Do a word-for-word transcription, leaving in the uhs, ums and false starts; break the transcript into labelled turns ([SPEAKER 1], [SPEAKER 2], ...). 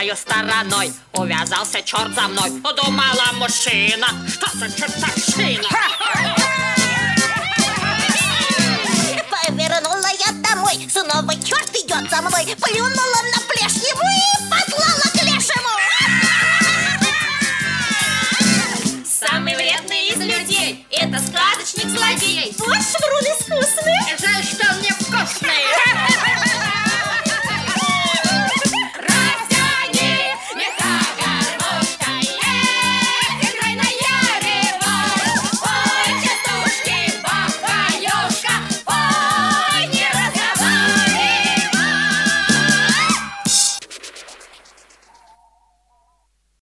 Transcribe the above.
[SPEAKER 1] обратной стороной. Увязался черт за мной. Думала мужчина, что за чертовщина.
[SPEAKER 2] Повернула я домой, снова черт идет за мной. Плюнула на плешь ему и послала к лешему.
[SPEAKER 1] Самый вредный из людей — это сказочник-злодей.